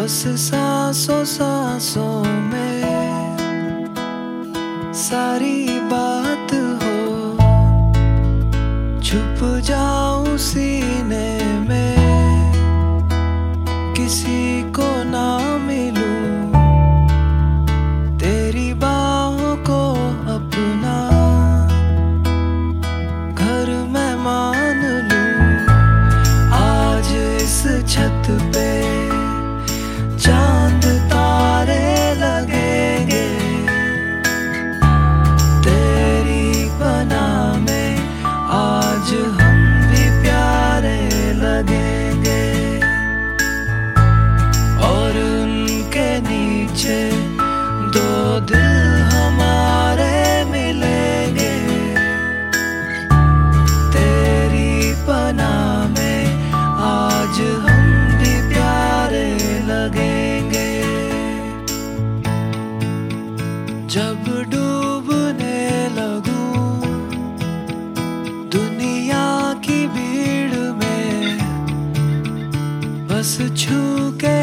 बस सांसों सांसों में सारी बात हो, छुप जाऊं सीने में, किसी को ना मिलूं, तेरी बाहों को अपना घर मैं मान लूं। आज इस छत पे चांद तारे लगेंगे, तेरी बना में आज हम भी प्यारे लगेंगे। और उनके नीचे दो दिल हमारे मिलेंगे, तेरी बना में आज हम भी प्यारे लगेंगे। जब डूबने लगूं दुनिया की भीड़ में, बस छू के